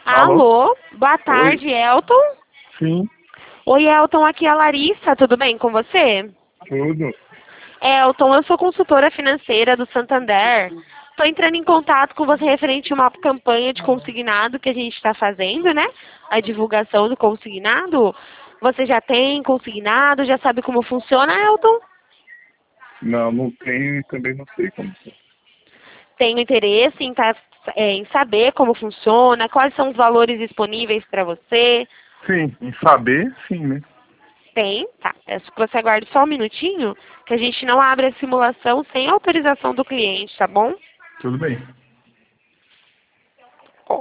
Alô? Alô, boa tarde, Elton. Sim, Oi, Elton, aqui é a Larissa, tudo bem com você? tudo. Elton, eu sou consultora financeira do Santander. Estou entrando em contato com você referente a uma campanha de consignado que a gente está fazendo, né? A divulgação do consignado. Você já tem consignado, já sabe como funciona, Elton? Não, não tenho e também não sei como. Tenho interesse em saber como funciona, quais são os valores disponíveis para você. Sim, em saber, sim, né? Tem, tá. Peço que você aguarde só um minutinho, que a gente não abre a simulação sem autorização do cliente, tá bom? Tudo bem. Ó,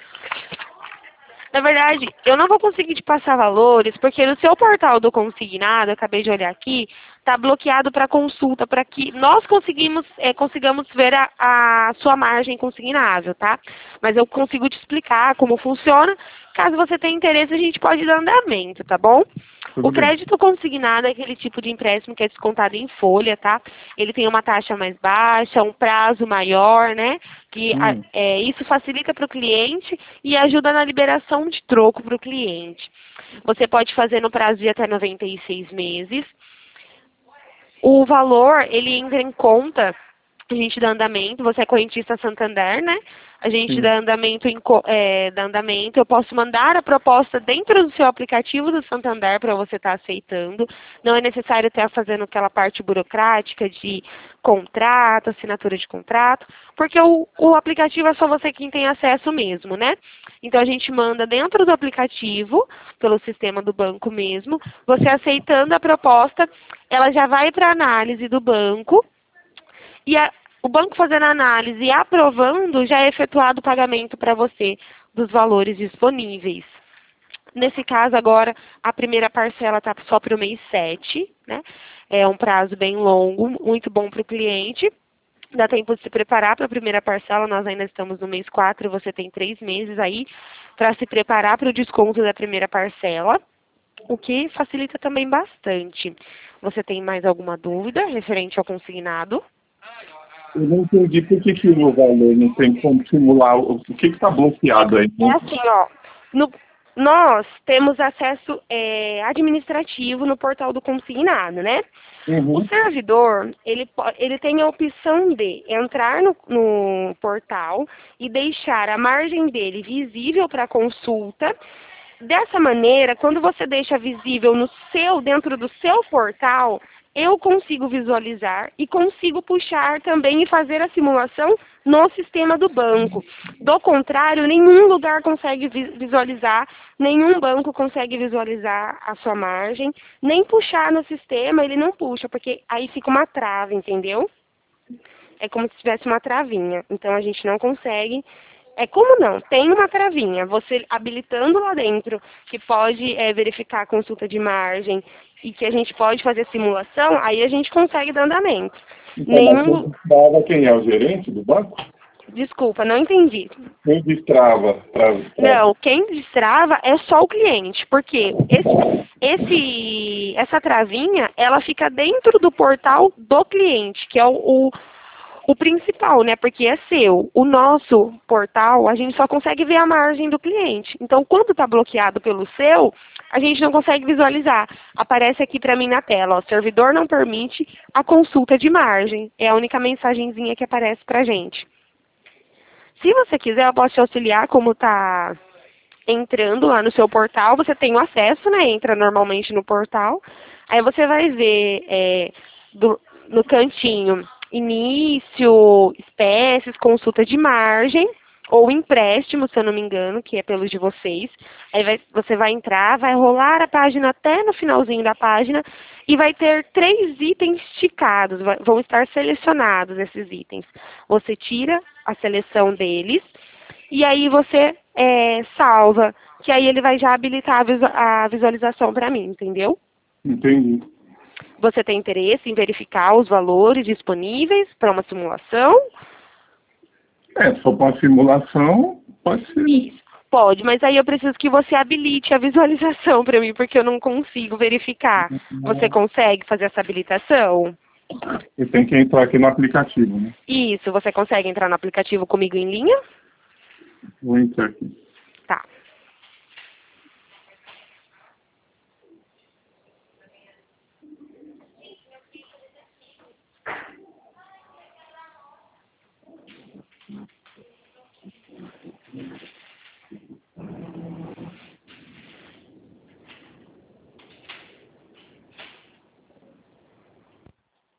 na verdade, eu não vou conseguir te passar valores, porque no seu portal do consignado, eu acabei de olhar aqui, está bloqueado para consulta, para que nós consigamos ver a sua margem consignável, tá? Mas eu consigo te explicar como funciona. Caso você tenha interesse, a gente pode dar andamento, tá bom? Tudo O bem. crédito consignado é aquele tipo de empréstimo que é descontado em folha, tá? Ele tem uma taxa mais baixa, um prazo maior, né? Hum, Isso facilita para o cliente e ajuda na liberação de troco para o cliente. Você pode fazer no prazo de até 96 meses. O valor, ele entra em conta, a gente dá andamento, você é correntista Santander, né? A gente sim. dá andamento, eu posso mandar a proposta dentro do seu aplicativo do Santander para você estar aceitando. Não é necessário estar fazendo aquela parte burocrática de contrato, assinatura de contrato, porque o aplicativo é só você quem tem acesso mesmo, né? Então a gente manda dentro do aplicativo, pelo sistema do banco mesmo, você aceitando a proposta, ela já vai para análise do banco e o banco fazendo a análise e aprovando, já é efetuado o pagamento para você dos valores disponíveis. Nesse caso, agora, a primeira parcela está só para o mês 7, né? É um prazo bem longo, muito bom para o cliente. Dá tempo de se preparar para a primeira parcela, nós ainda estamos no mês 4, você tem 3 meses aí para se preparar para o desconto da primeira parcela, o que facilita também bastante. Você tem mais alguma dúvida referente ao consignado? Eu não entendi por que o valor não tem como simular. O que está bloqueado aí? É assim, ó. no- Nós temos acesso administrativo no portal do consignado, né? O Uhum. servidor, ele tem a opção de entrar no portal e deixar a margem dele visível para consulta. Dessa maneira, quando você deixa visível dentro do seu portal, eu consigo visualizar e consigo puxar também e fazer a simulação no sistema do banco. Do contrário, nenhum lugar consegue visualizar, nenhum banco consegue visualizar a sua margem, nem puxar no sistema, ele não puxa, porque aí fica uma trava, entendeu? É como se tivesse uma travinha. Então a gente não consegue. É como não? Tem uma travinha. Você habilitando lá dentro que pode verificar a consulta de margem e que a gente pode fazer simulação, aí a gente consegue dar andamento. Então, mas quem Nenhum. destrava quem é? O gerente do banco? Desculpa, não entendi. Quem destrava para... Não, quem destrava é só o cliente, porque essa travinha, ela fica dentro do portal do cliente, que é o principal, né? Porque é seu. O nosso portal, a gente só consegue ver a margem do cliente. Então, quando está bloqueado pelo seu, a gente não consegue visualizar. Aparece aqui para mim na tela, ó, servidor não permite a consulta de margem. É a única mensagenzinha que aparece para a gente. Se você quiser, eu posso te auxiliar como está entrando lá no seu portal. Você tem o acesso, né? Entra normalmente no portal. Aí você vai ver no cantinho início, espécies, consulta de margem ou empréstimo, se eu não me engano, que é pelo de vocês. Você vai entrar, vai rolar a página até no finalzinho da página e vai ter 3 itens ticados, vão estar selecionados esses itens. Você tira a seleção deles e aí você salva, que aí ele vai já habilitar a visualização para mim, entendeu? Entendi. Você tem interesse em verificar os valores disponíveis para uma simulação? Se for para uma simulação, pode ser. Isso. Pode, mas aí eu preciso que você habilite a visualização para mim, porque eu não consigo verificar. Você consegue fazer essa habilitação? E tem que entrar aqui no aplicativo, né? Isso, você consegue entrar no aplicativo comigo em linha? Vou entrar aqui. Tá.